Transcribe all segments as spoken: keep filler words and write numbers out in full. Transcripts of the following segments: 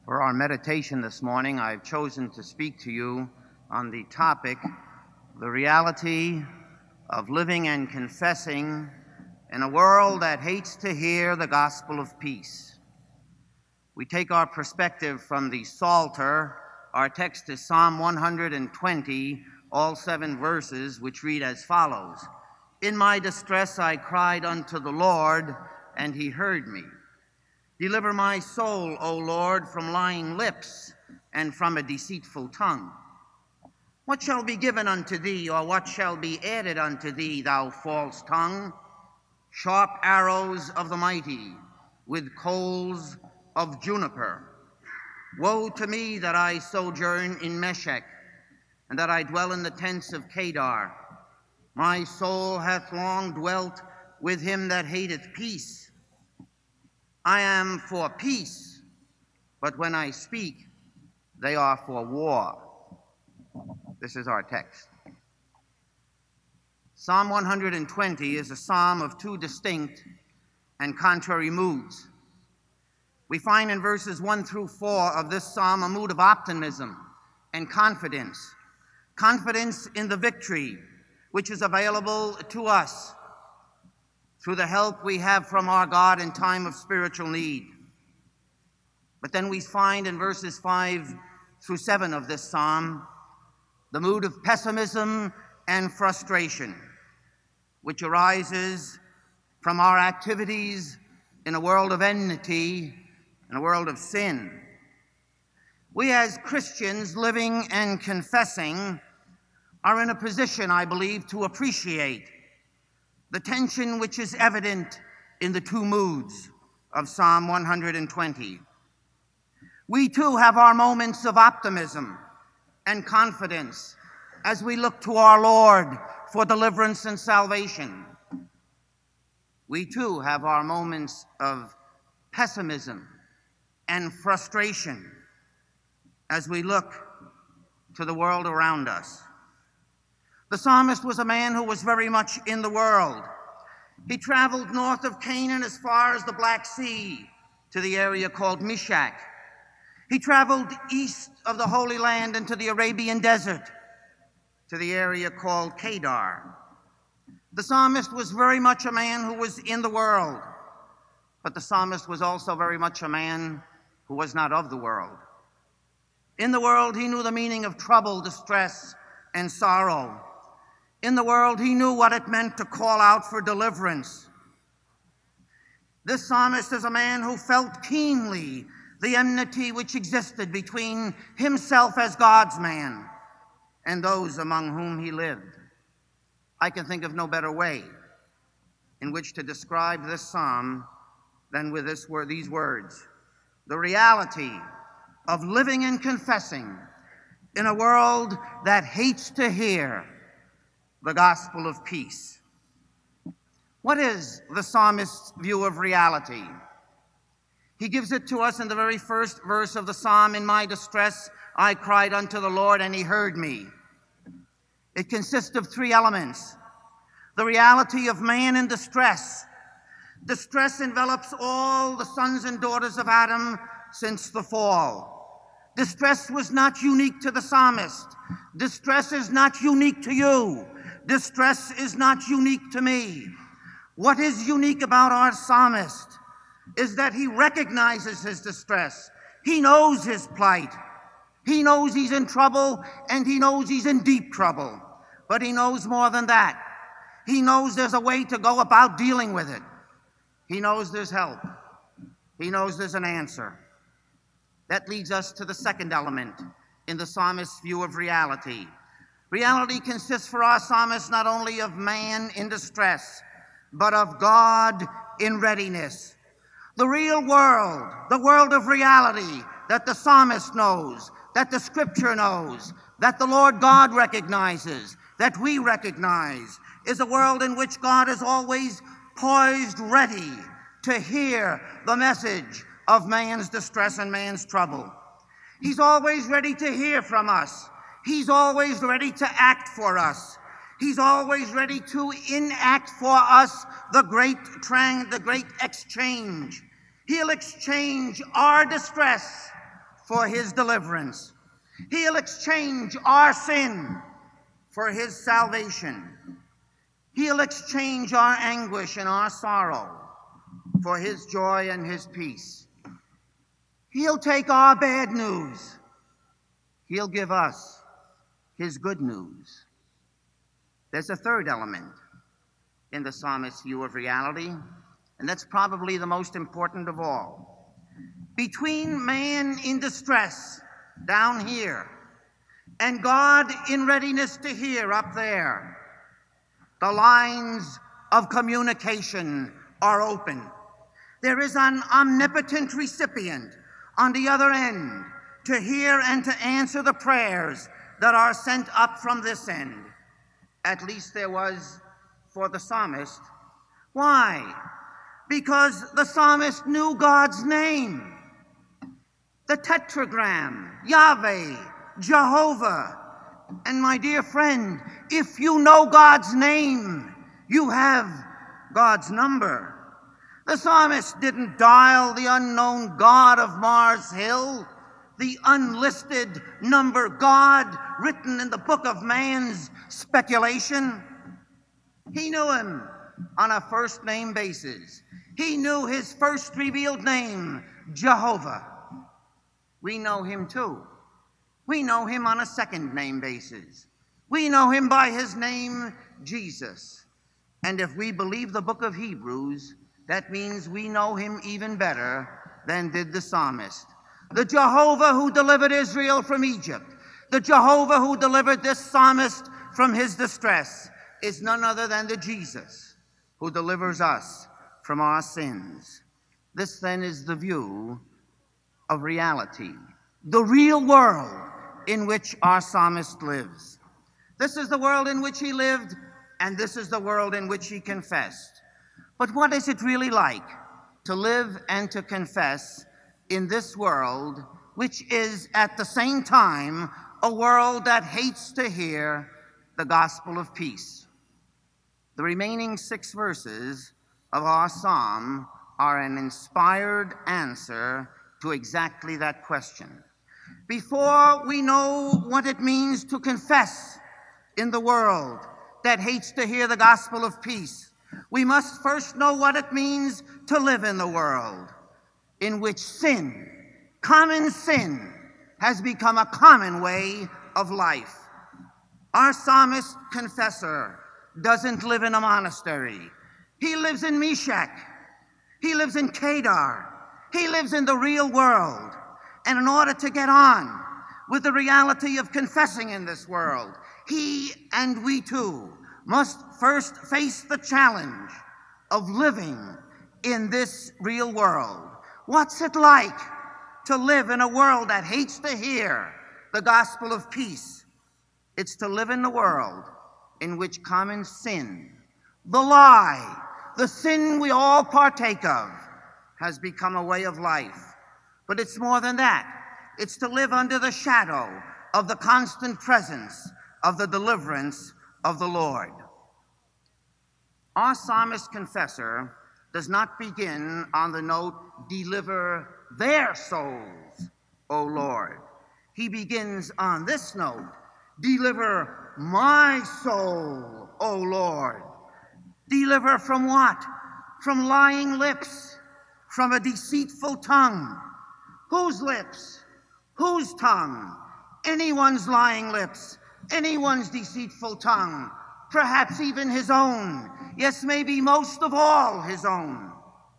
For our meditation this morning, I've chosen to speak to you on the topic, the reality of living and confessing in a world that hates to hear the gospel of peace. We take our perspective from the Psalter. Our text is Psalm one hundred twenty, all seven verses, which read as follows: "In my distress I cried unto the Lord, and he heard me. Deliver my soul, O Lord, from lying lips and from a deceitful tongue. What shall be given unto thee, or what shall be added unto thee, thou false tongue? Sharp arrows of the mighty, with coals of juniper. Woe to me that I sojourn in Meshech, and that I dwell in the tents of Kedar. My soul hath long dwelt with him that hateth peace. I am for peace, but when I speak, they are for war." This is our text. Psalm one hundred twenty is a psalm of two distinct and contrary moods. We find in verses one through four of this psalm a mood of optimism and confidence. Confidence in the victory which is available to us through the help we have from our God in time of spiritual need. But then we find in verses five through seven of this psalm the mood of pessimism and frustration, which arises from our activities in a world of enmity, in a world of sin. We as Christians living and confessing are in a position, I believe, to appreciate the tension which is evident in the two moods of Psalm one hundred twenty. We too have our moments of optimism and confidence as we look to our Lord for deliverance and salvation. We too have our moments of pessimism and frustration as we look to the world around us. The psalmist was a man who was very much in the world. He traveled north of Canaan as far as the Black Sea to the area called Meshech. He traveled east of the Holy Land into the Arabian desert to the area called Kedar. The psalmist was very much a man who was in the world, but the psalmist was also very much a man who was not of the world. In the world, he knew the meaning of trouble, distress, and sorrow. In the world, he knew what it meant to call out for deliverance. This psalmist is a man who felt keenly the enmity which existed between himself as God's man and those among whom he lived. I can think of no better way in which to describe this psalm than with this word, these words: the reality of living and confessing in a world that hates to hear the gospel of peace. What is the psalmist's view of reality? He gives it to us in the very first verse of the psalm: "In my distress I cried unto the Lord, and he heard me." It consists of three elements. The reality of man in distress. Distress envelops all the sons and daughters of Adam since the fall. Distress was not unique to the psalmist. Distress is not unique to you. Distress is not unique to me. What is unique about our psalmist is that he recognizes his distress. He knows his plight. He knows he's in trouble, and he knows he's in deep trouble. But he knows more than that. He knows there's a way to go about dealing with it. He knows there's help. He knows there's an answer. That leads us to the second element in the psalmist's view of reality. Reality consists for our psalmist not only of man in distress, but of God in readiness. The real world, the world of reality that the psalmist knows, that the scripture knows, that the Lord God recognizes, that we recognize, is a world in which God is always poised, ready to hear the message of man's distress and man's trouble. He's always ready to hear from us. He's always ready to act for us. He's always ready to enact for us the great, the great exchange. He'll exchange our distress for his deliverance. He'll exchange our sin for his salvation. He'll exchange our anguish and our sorrow for his joy and his peace. He'll take our bad news. He'll give us his good news. There's a third element in the psalmist's view of reality, and that's probably the most important of all. Between man in distress down here and God in readiness to hear up there, the lines of communication are open. There is an omnipotent recipient on the other end to hear and to answer the prayers that are sent up from this end. At least there was for the psalmist. Why? Because the psalmist knew God's name. The tetragram, Yahweh, Jehovah. And my dear friend, if you know God's name, you have God's number. The psalmist didn't dial the unknown God of Mars Hill, the unlisted number God written in the book of man's speculation. He knew him on a first name basis. He knew his first revealed name, Jehovah. We know him too. We know him on a second name basis. We know him by his name, Jesus. And if we believe the book of Hebrews, that means we know him even better than did the psalmist. The Jehovah who delivered Israel from Egypt, the Jehovah who delivered this psalmist from his distress, is none other than the Jesus who delivers us from our sins. This then is the view of reality, the real world in which our psalmist lives. This is the world in which he lived, and this is the world in which he confessed. But what is it really like to live and to confess in this world, which is at the same time a world that hates to hear the gospel of peace? The remaining six verses of our psalm are an inspired answer to exactly that question. Before we know what it means to confess in the world that hates to hear the gospel of peace, we must first know what it means to live in the world in which sin, common sin, has become a common way of life. Our psalmist confessor doesn't live in a monastery. He lives in Meshach. He lives in Kedar. He lives in the real world. And in order to get on with the reality of confessing in this world, he and we too must first face the challenge of living in this real world. What's it like to live in a world that hates to hear the gospel of peace? It's to live in the world in which common sin, the lie, the sin we all partake of, has become a way of life. But it's more than that. It's to live under the shadow of the constant presence of the deliverance of the Lord. Our psalmist confessor does not begin on the note, "Deliver their souls, O Lord." He begins on this note, "Deliver my soul, O Lord." Deliver from what? From lying lips, from a deceitful tongue. Whose lips? Whose tongue? Anyone's lying lips, anyone's deceitful tongue, perhaps even his own. Yes, maybe most of all his own.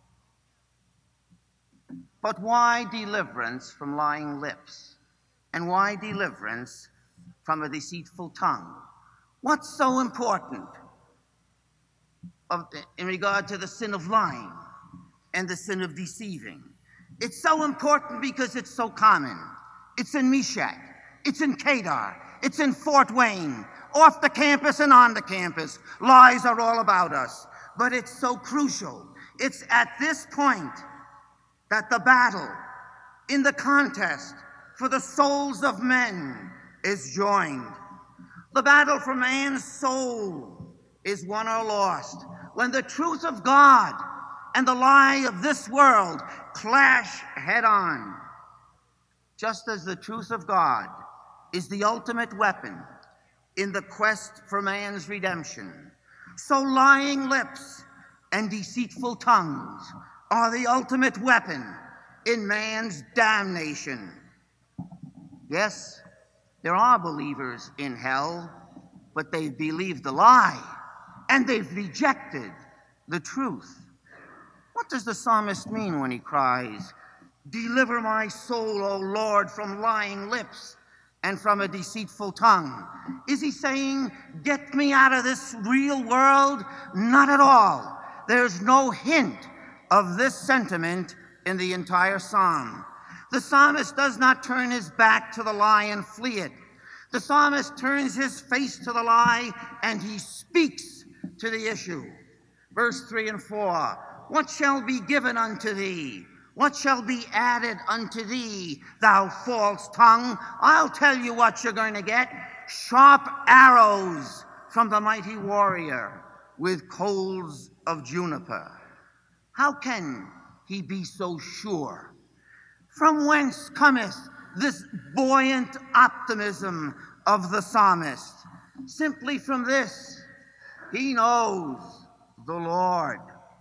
But why deliverance from lying lips? And why deliverance from a deceitful tongue? What's so important of, in regard to the sin of lying and the sin of deceiving? It's so important because it's so common. It's in Meshach, it's in Kedar, it's in Fort Wayne, off the campus and on the campus. Lies are all about us. But it's so crucial. It's at this point that the battle in the contest for the souls of men is joined. The battle for man's soul is won or lost when the truth of God and the lie of this world clash head on. just as the truth of God is the ultimate weapon in the quest for man's redemption, so lying lips and deceitful tongues are the ultimate weapon in man's damnation. Yes, there are believers in hell, but they've believed the lie, and they've rejected the truth. What does the psalmist mean when he cries, "Deliver my soul, O Lord, from lying lips and from a deceitful tongue"? Is he saying, get me out of this real world? Not at all. There's no hint of this sentiment in the entire psalm. The psalmist does not turn his back to the lie and flee it. The psalmist turns his face to the lie and he speaks to the issue. Verse three and four, what shall be given unto thee? What shall be added unto thee, thou false tongue? I'll tell you what you're going to get. Sharp arrows from the mighty warrior with coals of juniper. How can he be so sure? From whence cometh this buoyant optimism of the psalmist? Simply from this: he knows the Lord.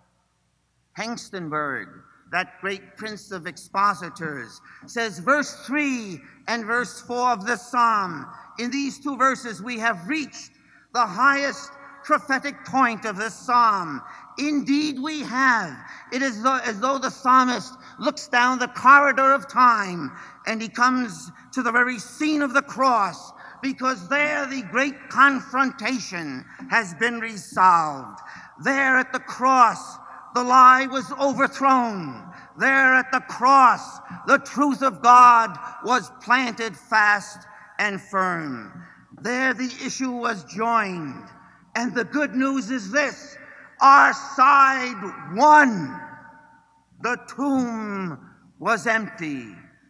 Hengstenberg, that great prince of expositors, says verse three and verse four of this psalm, in these two verses we have reached the highest prophetic point of this psalm. Indeed we have. It is as though the psalmist looks down the corridor of time and he comes to the very scene of the cross, because there the great confrontation has been resolved. There at the cross, the lie was overthrown. There at the cross, the truth of God was planted fast and firm. There the issue was joined. And the good news is this: our side won. The tomb was empty.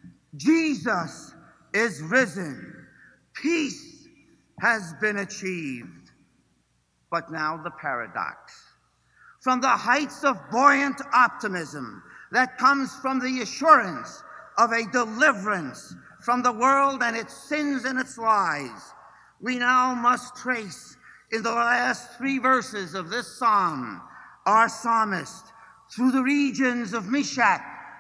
Jesus is risen. Peace has been achieved. But now the paradox. From the heights of buoyant optimism that comes from the assurance of a deliverance from the world and its sins and its lies, we now must trace in the last three verses of this psalm our psalmist through the regions of Meshach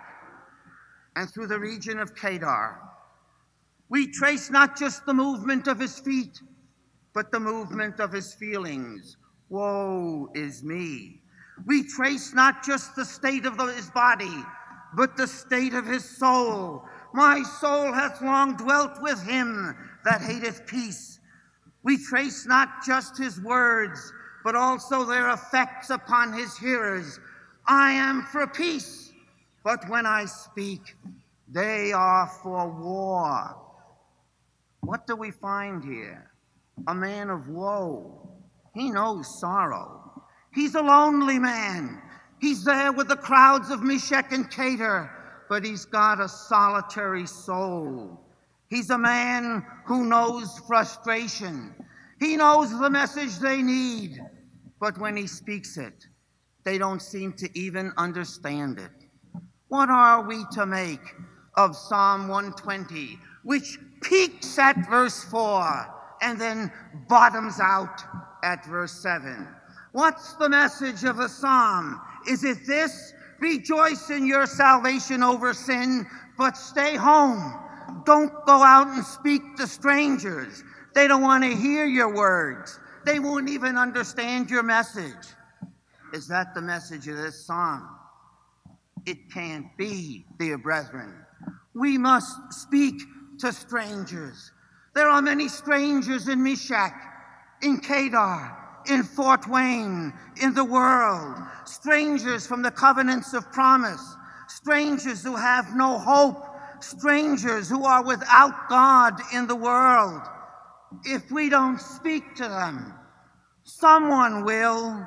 and through the region of Kedar. We trace not just the movement of his feet, but the movement of his feelings. Woe is me. We trace not just the state of the, his body, but the state of his soul. My soul hath long dwelt with him that hateth peace. We trace not just his words, but also their effects upon his hearers. I am for peace, but when I speak, they are for war. What do we find here? A man of woe. He knows sorrow. He's a lonely man. He's there with the crowds of Meshach and Kedar, but he's got a solitary soul. He's a man who knows frustration. He knows the message they need, but when he speaks it, they don't seem to even understand it. What are we to make of Psalm one twenty, which peaks at verse four and then bottoms out at verse seven? What's the message of the psalm? Is it this? Rejoice in your salvation over sin, but stay home. Don't go out and speak to strangers. They don't want to hear your words. They won't even understand your message. Is that the message of this psalm? It can't be, dear brethren. We must speak to strangers. There are many strangers in Meshach, in Kedar, in Fort Wayne, in the world. Strangers from the covenants of promise. Strangers who have no hope. Strangers who are without God in the world. If we don't speak to them, someone will.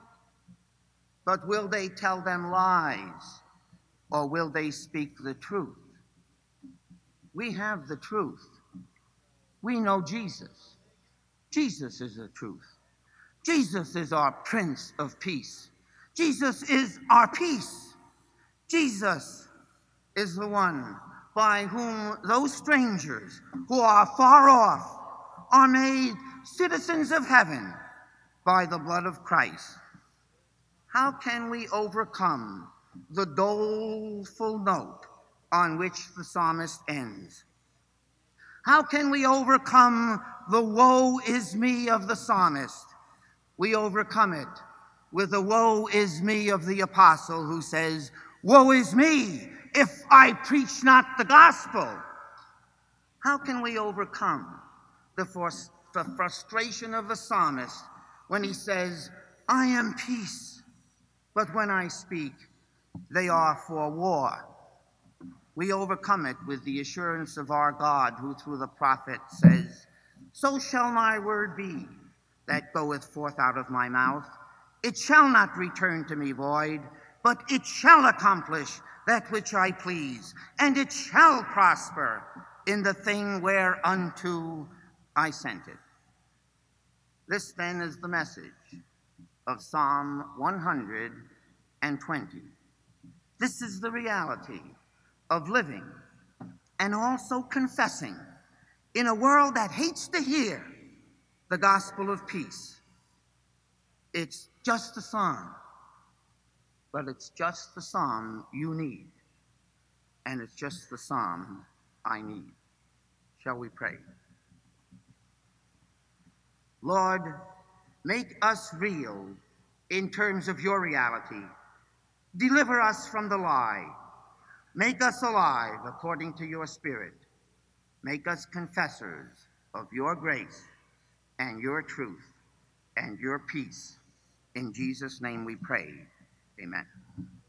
But will they tell them lies? Or will they speak the truth? We have the truth. We know Jesus. Jesus is the truth. Jesus is our Prince of Peace. Jesus is our peace. Jesus is the one by whom those strangers who are far off are made citizens of heaven by the blood of Christ. How can we overcome the doleful note on which the psalmist ends? How can we overcome the woe is me of the psalmist? We overcome it with the woe is me of the apostle who says, woe is me if I preach not the gospel. How can we overcome the, frust- the frustration of the psalmist when he says, I am peace, but when I speak, they are for war? We overcome it with the assurance of our God, who through the prophet says, so shall my word be that goeth forth out of my mouth. It shall not return to me void, but it shall accomplish that which I please, and it shall prosper in the thing whereunto I sent it. This then is the message of Psalm one hundred twenty. This is the reality of living and also confessing in a world that hates to hear the gospel of peace. It's just a psalm, but it's just the psalm you need, and it's just the psalm I need. Shall we pray? Lord, make us real in terms of your reality. Deliver us from the lie. Make us alive according to your Spirit. Make us confessors of your grace and your truth and your peace. In Jesus' name we pray. Amen.